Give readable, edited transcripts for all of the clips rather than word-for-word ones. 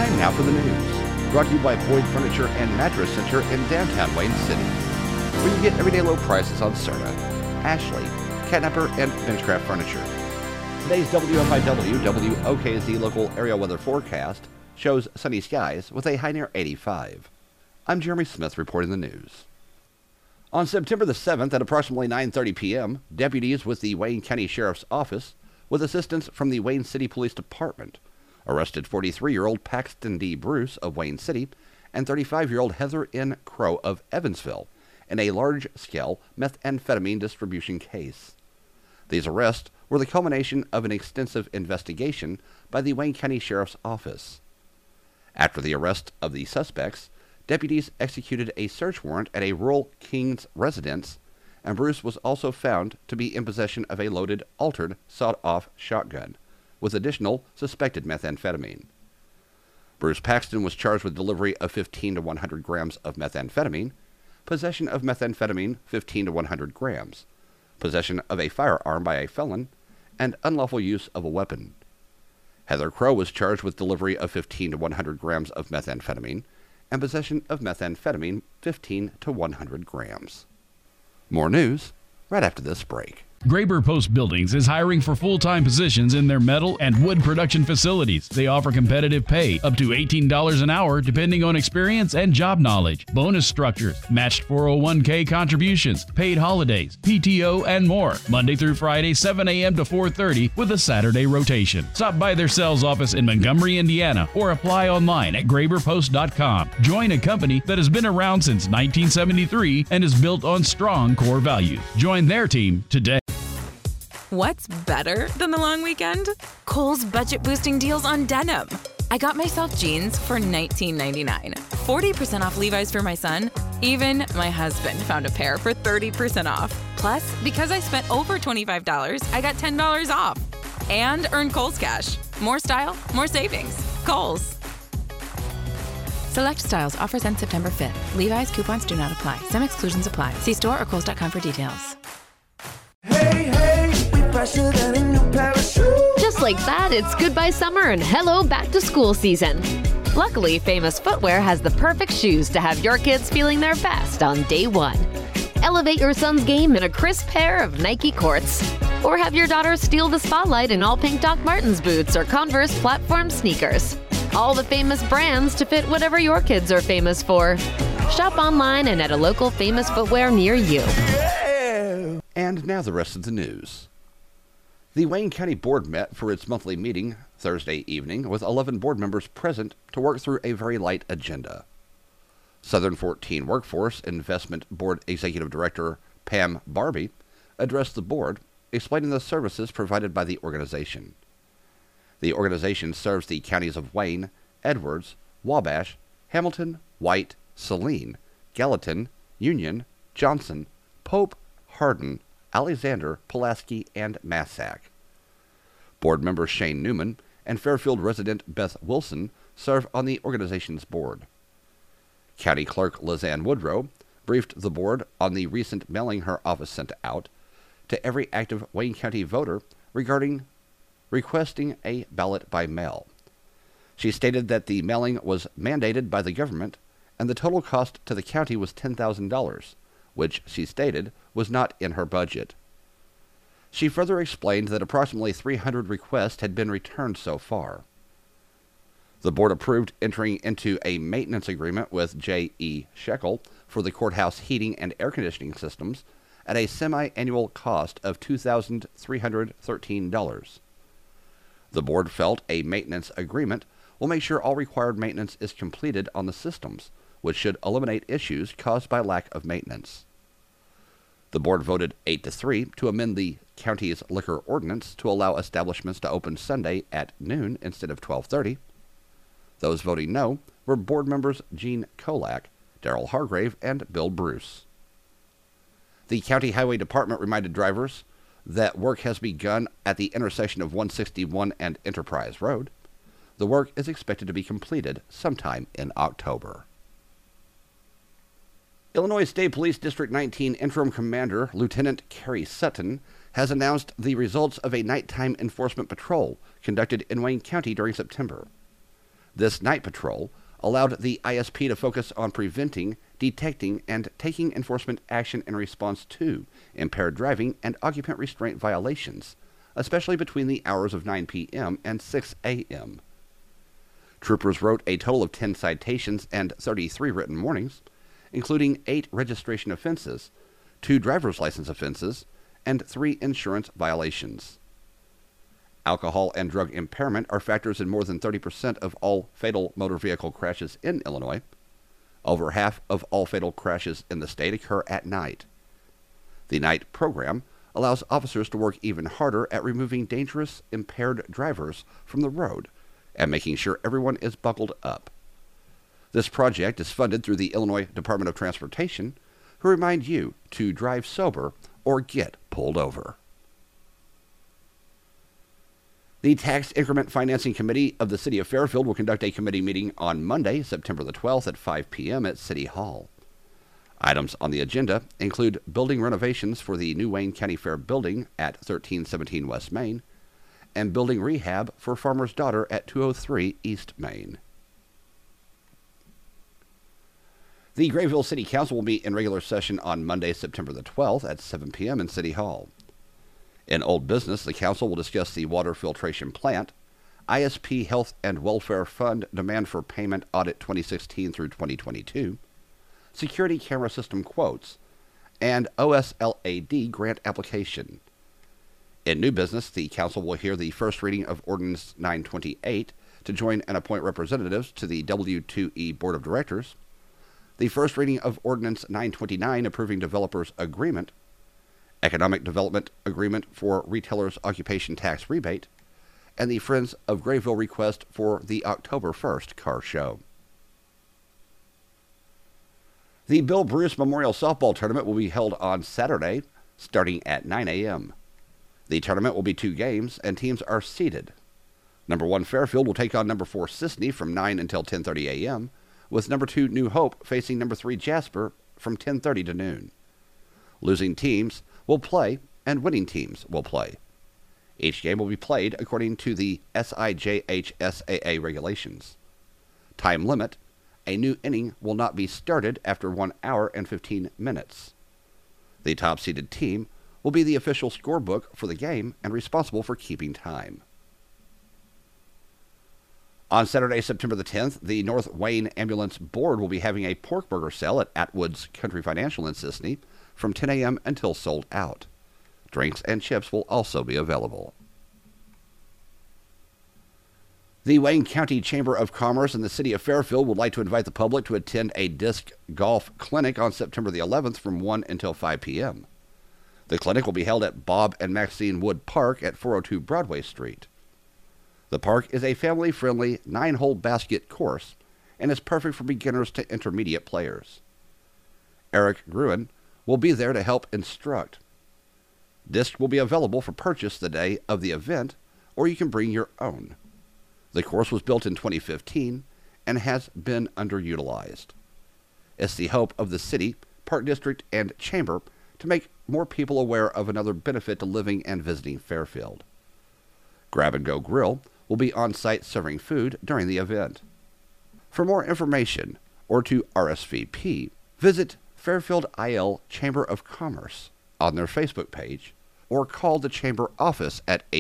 Time now for the news. Brought to you by Boyd Furniture and Mattress Center in downtown Wayne City, where you get everyday low prices on Serta, Ashley, Catnapper, and Benchcraft furniture. Today's WFIW WOKZ local area weather forecast shows sunny skies with a high near 85. I'm Jeremy Smith reporting the news. On September the 7th at approximately 9:30 p.m., deputies with the Wayne County Sheriff's Office, with assistance from the Wayne City Police Department, arrested 43-year-old Paxton D. Bruce of Wayne City and 35-year-old Heather N. Crow of Evansville in a large-scale methamphetamine distribution case. These arrests were the culmination of an extensive investigation by the Wayne County Sheriff's Office. After the arrest of the suspects, deputies executed a search warrant at a rural Kings residence, and Bruce was also found to be in possession of a loaded, altered, sawed-off shotgun with additional suspected methamphetamine. Bruce Paxton was charged with delivery of 15 to 100 grams of methamphetamine, possession of methamphetamine 15 to 100 grams, possession of a firearm by a felon, and unlawful use of a weapon. Heather Crow was charged with delivery of 15 to 100 grams of methamphetamine and possession of methamphetamine 15 to 100 grams. More news right after this break. Graber Post Buildings is hiring for full-time positions in their metal and wood production facilities. They offer competitive pay, up to $18 an hour, depending on experience and job knowledge. Bonus structures, matched 401k contributions, paid holidays, PTO, and more. Monday through Friday, 7 a.m. to 4:30 with a Saturday rotation. Stop by their sales office in Montgomery, Indiana, or apply online at graberpost.com. Join a company that has been around since 1973 and is built on strong core values. Join their team today. What's better than the long weekend? Kohl's budget-boosting deals on denim. I got myself jeans for $19.99, 40% off Levi's for my son. Even my husband found a pair for 30% off. Plus, because I spent over $25, I got $10 off and earned Kohl's Cash. More style, more savings. Kohl's. Select styles. Offers end September 5th. Levi's coupons do not apply. Some exclusions apply. See store or kohls.com for details. Just like that, it's goodbye summer and hello back to school season. Luckily, Famous Footwear has the perfect shoes to have your kids feeling their best on day one. Elevate your son's game in a crisp pair of Nike Courts. Or have your daughter steal the spotlight in all pink Doc Martens boots or Converse platform sneakers. All the famous brands to fit whatever your kids are famous for. Shop online and at a local Famous Footwear near you. And now the rest of the news. The Wayne County Board met for its monthly meeting Thursday evening with 11 board members present to work through a very light agenda. Southern 14 Workforce Investment Board Executive Director Pam Barbie addressed the board, explaining the services provided by the organization. The organization serves the counties of Wayne, Edwards, Wabash, Hamilton, White, Saline, Gallatin, Union, Johnson, Pope, Hardin, Alexander, Pulaski, and Massac. Board member Shane Newman and Fairfield resident Beth Wilson serve on the organization's board. County Clerk Lizanne Woodrow briefed the board on the recent mailing her office sent out to every active Wayne County voter regarding requesting a ballot by mail. She stated that the mailing was mandated by the government and the total cost to the county was $10,000, which she stated was not in her budget. She further explained that approximately 300 requests had been returned so far. The board approved entering into a maintenance agreement with J.E. Shekel for the courthouse heating and air conditioning systems at a semi-annual cost of $2,313. The board felt a maintenance agreement will make sure all required maintenance is completed on the systems, which should eliminate issues caused by lack of maintenance. The board voted 8-3 to amend the county's liquor ordinance to allow establishments to open Sunday at noon instead of 12:30. Those voting no were board members Gene Kolak, Darrell Hargrave, and Bill Bruce. The County Highway Department reminded drivers that work has begun at the intersection of 161 and Enterprise Road. The work is expected to be completed sometime in October. Illinois State Police District 19 Interim Commander Lieutenant Carrie Sutton has announced the results of a nighttime enforcement patrol conducted in Wayne County during September. This night patrol allowed the ISP to focus on preventing, detecting, and taking enforcement action in response to impaired driving and occupant restraint violations, especially between the hours of 9 p.m. and 6 a.m. Troopers wrote a total of 10 citations and 33 written warnings, including 8 registration offenses, 2 driver's license offenses, and 3 insurance violations. Alcohol and drug impairment are factors in more than 30% of all fatal motor vehicle crashes in Illinois. Over half of all fatal crashes in the state occur at night. The night program allows officers to work even harder at removing dangerous, impaired drivers from the road and making sure everyone is buckled up. This project is funded through the Illinois Department of Transportation, who remind you to drive sober or get pulled over. The Tax Increment Financing Committee of the City of Fairfield will conduct a committee meeting on Monday, September the 12th at 5 p.m. at City Hall. Items on the agenda include building renovations for the new Wayne County Fair building at 1317 West Main and building rehab for Farmer's Daughter at 203 East Main. The Grayville City Council will meet in regular session on Monday, September the 12th at 7 p.m. in City Hall. In old business, the council will discuss the water filtration plant, ISP Health and Welfare Fund demand for payment audit 2016 through 2022, security camera system quotes, and OSLAD grant application. In new business, the council will hear the first reading of Ordinance 928 to join and appoint representatives to the W2E Board of Directors, the first reading of Ordinance 929 approving developers' agreement, Economic Development Agreement for Retailers' Occupation Tax Rebate, and the Friends of Grayville request for the October 1st car show. The Bill Bruce Memorial Softball Tournament will be held on Saturday, starting at 9 a.m. The tournament will be 2 games, and teams are seeded. Number 1 Fairfield will take on number 4 Sisney from 9 until 10:30 a.m., with number 2 New Hope facing number 3 Jasper from 10:30 to noon. Losing teams will play, and winning teams will play. Each game will be played according to the SIJHSAA regulations. Time limit: a new inning will not be started after 1 hour and 15 minutes. The top-seeded team will be the official scorebook for the game and responsible for keeping time. On Saturday, September the 10th, the North Wayne Ambulance Board will be having a pork burger sale at Atwood's Country Financial in Sisney from 10 a.m. until sold out. Drinks and chips will also be available. The Wayne County Chamber of Commerce and the City of Fairfield would like to invite the public to attend a disc golf clinic on September the 11th from 1 until 5 p.m. The clinic will be held at Bob and Maxine Wood Park at 402 Broadway Street. The park is a family-friendly 9-hole basket course and is perfect for beginners to intermediate players. Eric Gruen will be there to help instruct. Discs will be available for purchase the day of the event, or you can bring your own. The course was built in 2015 and has been underutilized. It's the hope of the city, park district, and chamber to make more people aware of another benefit to living and visiting Fairfield. Grab and Go Grill will be on site serving food during the event. For more information or to RSVP, visit Fairfield IL Chamber of Commerce on their Facebook page or call the Chamber office at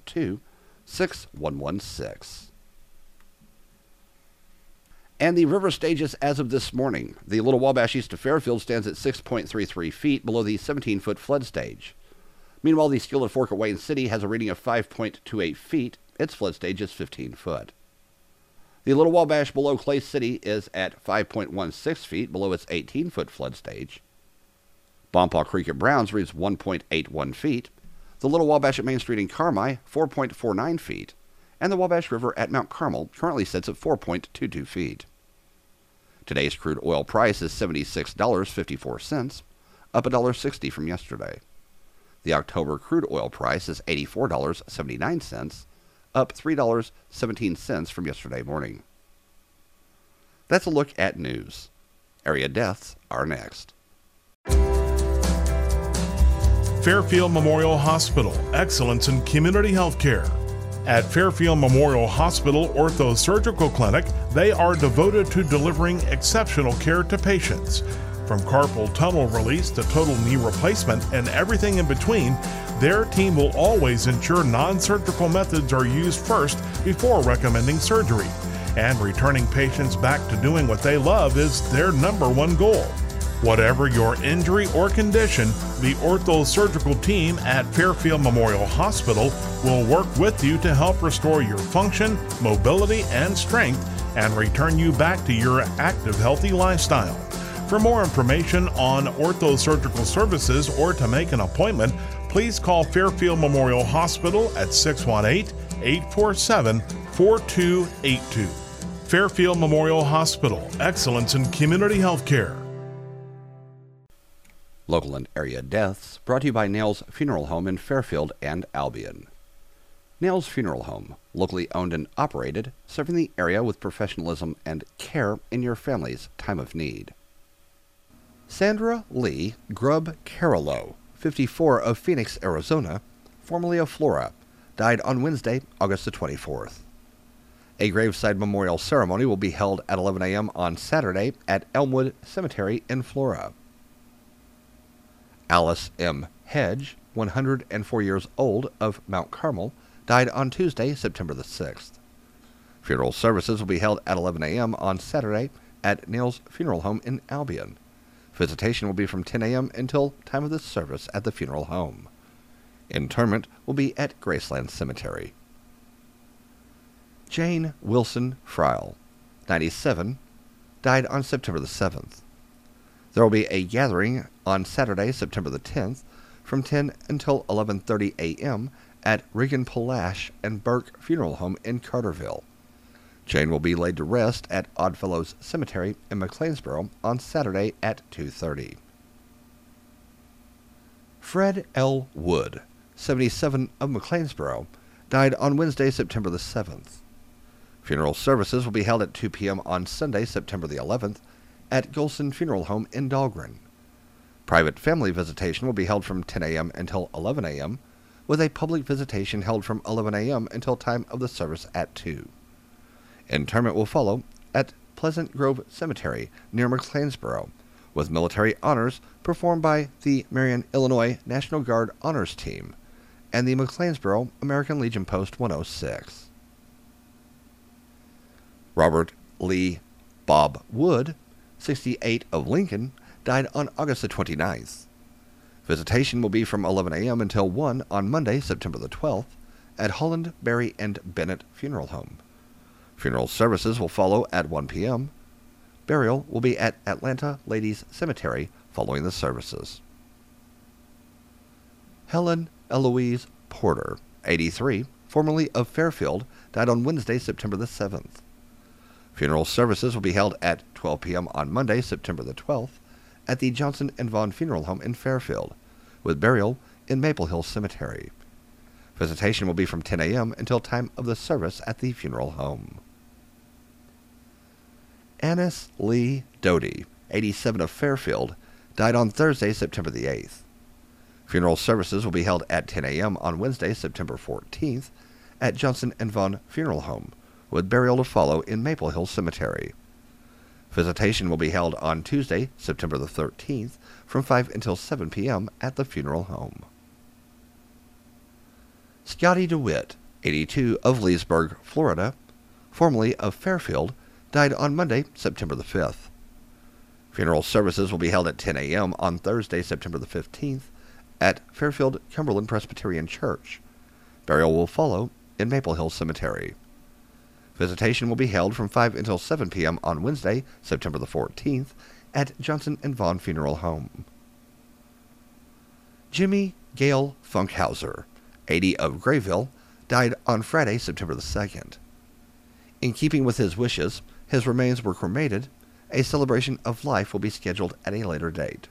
842-6116. And the river stages as of this morning. The Little Wabash east of Fairfield stands at 6.33 feet below the 17-foot flood stage. Meanwhile, the Skillet Fork at Wayne City has a reading of 5.28 feet. Its flood stage is 15 foot. The Little Wabash below Clay City is at 5.16 feet below its 18-foot flood stage. Bompaw Creek at Browns reads 1.81 feet. The Little Wabash at Main Street in Carmi, 4.49 feet. And the Wabash River at Mount Carmel currently sits at 4.22 feet. Today's crude oil price is $76.54, up $1.60 from yesterday. The October crude oil price is $84.79, up $3.17 from yesterday morning. That's a look at news. Area deaths are next. Fairfield Memorial Hospital, excellence in community health care. At Fairfield Memorial Hospital Ortho-Surgical Clinic, they are devoted to delivering exceptional care to patients. From carpal tunnel release to total knee replacement and everything in between, their team will always ensure non-surgical methods are used first before recommending surgery. And returning patients back to doing what they love is their number one goal. Whatever your injury or condition, the ortho-surgical team at Fairfield Memorial Hospital will work with you to help restore your function, mobility, and strength and return you back to your active, healthy lifestyle. For more information on ortho-surgical services or to make an appointment, please call Fairfield Memorial Hospital at 618-847-4282. Fairfield Memorial Hospital, excellence in community health care. Local and area deaths brought to you by Nails Funeral Home in Fairfield and Albion. Nails Funeral Home, locally owned and operated, serving the area with professionalism and care in your family's time of need. Sandra Lee Grubb Carolo, 54, of Phoenix, Arizona, formerly of Flora, died on Wednesday, August the 24th. A graveside memorial ceremony will be held at 11 a.m. on Saturday at Elmwood Cemetery in Flora. Alice M. Hedge, 104 years old, of Mount Carmel, died on Tuesday, September the 6th. Funeral services will be held at 11 a.m. on Saturday at Nails Funeral Home in Albion. Visitation will be from 10 a.m. until time of the service at the funeral home. Interment will be at Graceland Cemetery. Jane Wilson Friel, 97, died on September the 7th. There will be a gathering on Saturday, September the 10th, from 10 until 11:30 a.m. at Regan Palash and Burke Funeral Home in Carterville. Jane will be laid to rest at Oddfellows Cemetery in McLeansboro on Saturday at 2:30. Fred L. Wood, 77, of McLeansboro, died on Wednesday, September the 7th. Funeral services will be held at 2 p.m. on Sunday, September the 11th, at Golson Funeral Home in Dahlgren. Private family visitation will be held from 10 a.m. until 11 a.m., with a public visitation held from 11 a.m. until time of the service at 2. Interment will follow at Pleasant Grove Cemetery near McLeansboro, with military honors performed by the Marion, Illinois National Guard Honors Team and the McLeansboro American Legion Post 106. Robert Lee Bob Wood, 68, of Lincoln, died on August the 29th. Visitation will be from 11 a.m. until 1 on Monday, September the 12th, at Holland, Berry, and Bennett Funeral Home. Funeral services will follow at 1 p.m. Burial will be at Atlanta Ladies Cemetery following the services. Helen Eloise Porter, 83, formerly of Fairfield, died on Wednesday, September the 7th. Funeral services will be held at 12 p.m. on Monday, September the 12th, at the Johnson & Vaughn Funeral Home in Fairfield, with burial in Maple Hill Cemetery. Visitation will be from 10 a.m. until time of the service at the funeral home. Annis Lee Doty, 87, of Fairfield, died on Thursday, September the 8th. Funeral services will be held at 10 a.m. on Wednesday, September 14th, at Johnson & Vaughn Funeral Home, with burial to follow in Maple Hill Cemetery. Visitation will be held on Tuesday, September the 13th, from 5 until 7 p.m. at the funeral home. Scotty DeWitt, 82, of Leesburg, Florida, formerly of Fairfield, died on Monday, September the 5th. Funeral services will be held at 10 a.m. on Thursday, September the 15th, at Fairfield Cumberland Presbyterian Church. Burial will follow in Maple Hill Cemetery. Visitation will be held from 5 until 7 p.m. on Wednesday, September the 14th, at Johnson & Vaughn Funeral Home. Jimmy Gale Funkhauser, 80, of Grayville, died on Friday, September the 2nd. In keeping with his wishes, his remains were cremated. A celebration of life will be scheduled at a later date.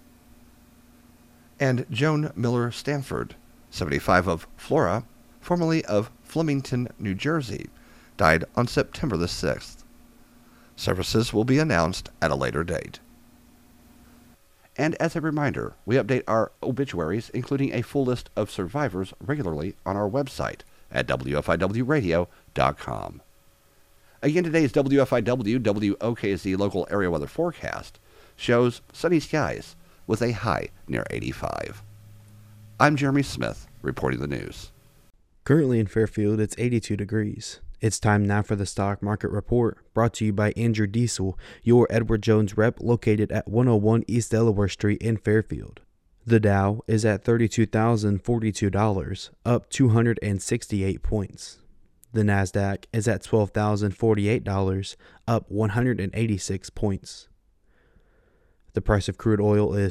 And Joan Miller Stanford, 75, of Flora, formerly of Flemington, New Jersey, died on September the 6th. Services will be announced at a later date. And as a reminder, we update our obituaries, including a full list of survivors, regularly on our website, at WFIWradio.com. Again, today's WFIW WOKZ local area weather forecast shows sunny skies with a high near 85. I'm Jeremy Smith, reporting the news. Currently in Fairfield, it's 82 degrees. It's time now for the stock market report, brought to you by Andrew Diesel, your Edward Jones rep located at 101 East Delaware Street in Fairfield. The Dow is at $32,042, up 268 points. The Nasdaq is at $12,048, up 186 points. The price of crude oil is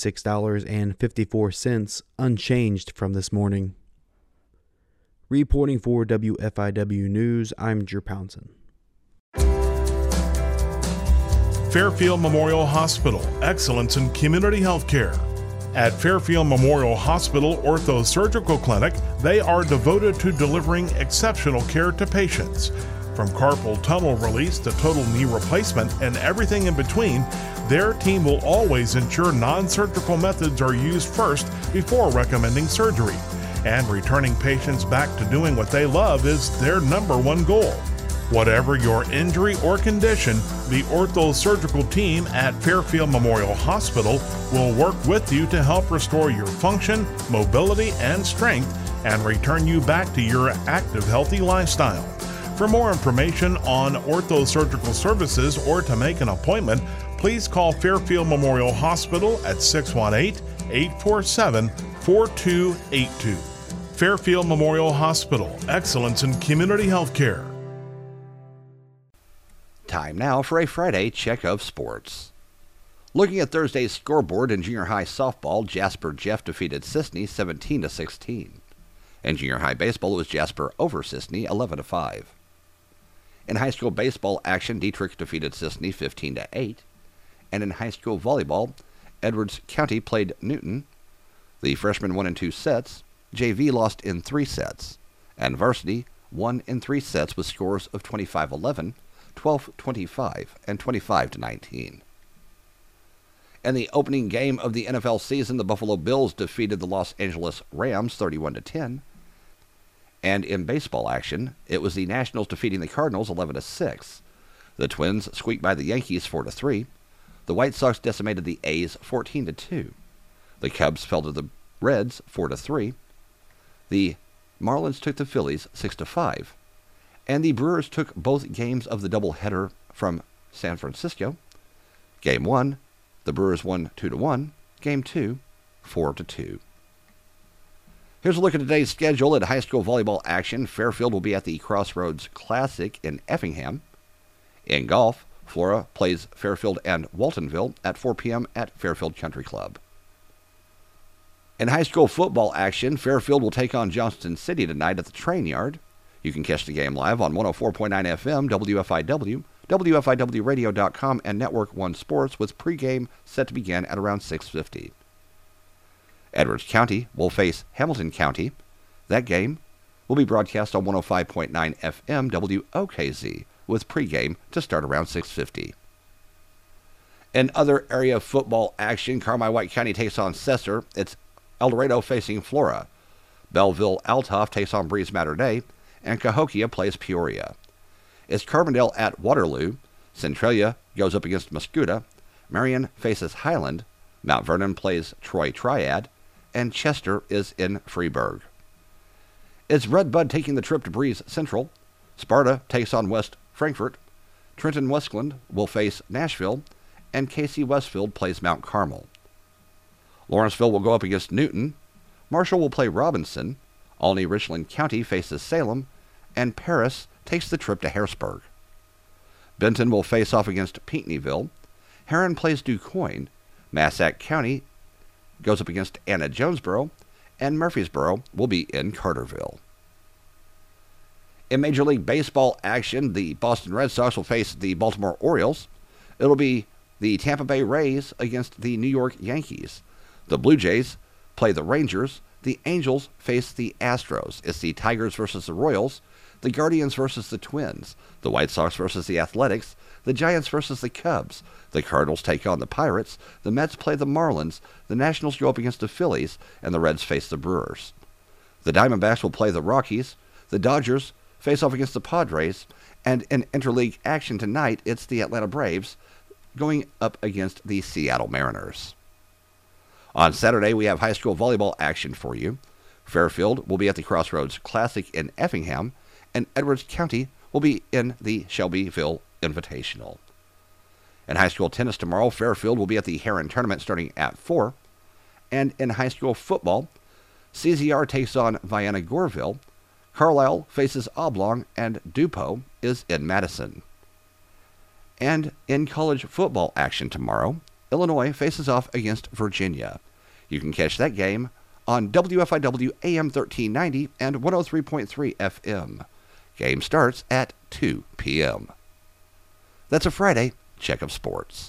$76.54, unchanged from this morning. Reporting for WFIW News, I'm Drew Poundson. Fairfield Memorial Hospital, excellence in community health care. At Fairfield Memorial Hospital Ortho Surgical Clinic, they are devoted to delivering exceptional care to patients. From carpal tunnel release to total knee replacement and everything in between, their team will always ensure non-surgical methods are used first before recommending surgery. And returning patients back to doing what they love is their number one goal. Whatever your injury or condition, the ortho surgical team at Fairfield Memorial Hospital will work with you to help restore your function, mobility, and strength and return you back to your active, healthy lifestyle. For more information on ortho surgical services or to make an appointment, please call Fairfield Memorial Hospital at 618-847-4282. Fairfield Memorial Hospital, excellence in community health care. Time now for a Friday check of sports. Looking at Thursday's scoreboard in junior high softball, Jasper Jeff defeated Sisney 17-16. In junior high baseball, it was Jasper over Sisney 11-5. In high school baseball action, Dietrich defeated Sisney 15-8. And in high school volleyball, Edwards County played Newton. The freshmen won in 2 sets. JV lost in 3 sets. And varsity won in 3 sets with scores of 25-11, 12-25, and 25-19. In the opening game of the NFL season, the Buffalo Bills defeated the Los Angeles Rams 31-10. And in baseball action, it was the Nationals defeating the Cardinals 11-6. The Twins squeaked by the Yankees 4-3. The White Sox decimated the A's 14-2. The Cubs fell to the Reds 4-3. The Marlins took the Phillies 6-5. And the Brewers took both games of the doubleheader from San Francisco. Game 1, the Brewers won 2-1. Game 2, 4-2. Here's a look at today's schedule. At high school volleyball action, Fairfield will be at the Crossroads Classic in Effingham. In golf, Flora plays Fairfield and Waltonville at 4 p.m. at Fairfield Country Club. In high school football action, Fairfield will take on Johnston City tonight at the Train Yard. You can catch the game live on 104.9 FM, WFIW, WFIWradio.com, and Network 1 Sports, with pregame set to begin at around 6:50. Edwards County will face Hamilton County. That game will be broadcast on 105.9 FM, WOKZ, with pregame to start around 6:50. In other area football action, Carmi-White County takes on Cesar. It's El Dorado facing Flora. Belleville-Althoff takes on Breeze Mater Dei, and Cahokia plays Peoria. It's Carbondale at Waterloo. Centralia goes up against Muscuda. Marion faces Highland. Mount Vernon plays Troy Triad, and Chester is in Freeburg. It's Red Bud taking the trip to Breeze Central. Sparta takes on West Frankfort. Trenton Westland will face Nashville, and Casey Westfield plays Mount Carmel. Lawrenceville will go up against Newton. Marshall will play Robinson. Olney-Richland County faces Salem, and Paris takes the trip to Harrisburg. Benton will face off against Pinckneyville. Heron plays DuQuoin. Massac County goes up against Anna Jonesboro, and Murfreesboro will be in Carterville. In Major League Baseball action, the Boston Red Sox will face the Baltimore Orioles. It'll be the Tampa Bay Rays against the New York Yankees. The Blue Jays play the Rangers. The Angels face the Astros. It's the Tigers versus the Royals, the Guardians versus the Twins, the White Sox versus the Athletics, the Giants versus the Cubs, the Cardinals take on the Pirates, the Mets play the Marlins, the Nationals go up against the Phillies, and the Reds face the Brewers. The Diamondbacks will play the Rockies, The Dodgers face off against the Padres, and in interleague action tonight, it's the Atlanta Braves going up against the Seattle Mariners. On Saturday, we have high school volleyball action for you. Fairfield will be at the Crossroads Classic in Effingham, and Edwards County will be in the Shelbyville Invitational. In high school tennis tomorrow, Fairfield will be at the Heron Tournament starting at 4. And in high school football, CZR takes on Vienna Goreville, Carlisle faces Oblong, and DuPo is in Madison. And in college football action tomorrow, Illinois faces off against Virginia. You can catch that game on WFIW AM 1390 and 103.3 FM. Game starts at 2 p.m. That's a Friday check of sports.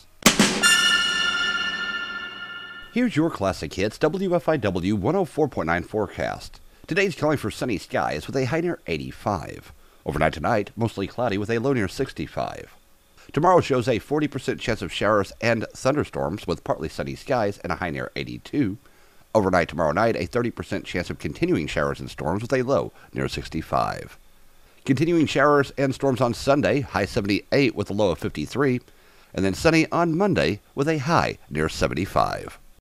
Here's your classic hits WFIW 104.9 forecast. Today's calling for sunny skies with a high near 85. Overnight tonight, mostly cloudy with a low near 65. Tomorrow shows a 40% chance of showers and thunderstorms with partly sunny skies and a high near 82. Overnight tomorrow night, a 30% chance of continuing showers and storms with a low near 65. Continuing showers and storms on Sunday, high 78 with a low of 53. And then sunny on Monday with a high near 75.